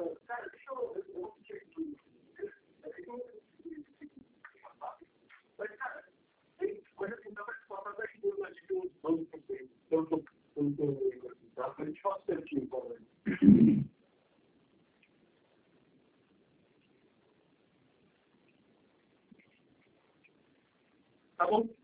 Cara, deixa eu vou pedir aqui. Mas, cara, tem coisa que não vai se falar da ajuda de que os bancos têm. Então, a gente faz certinho, tá bom?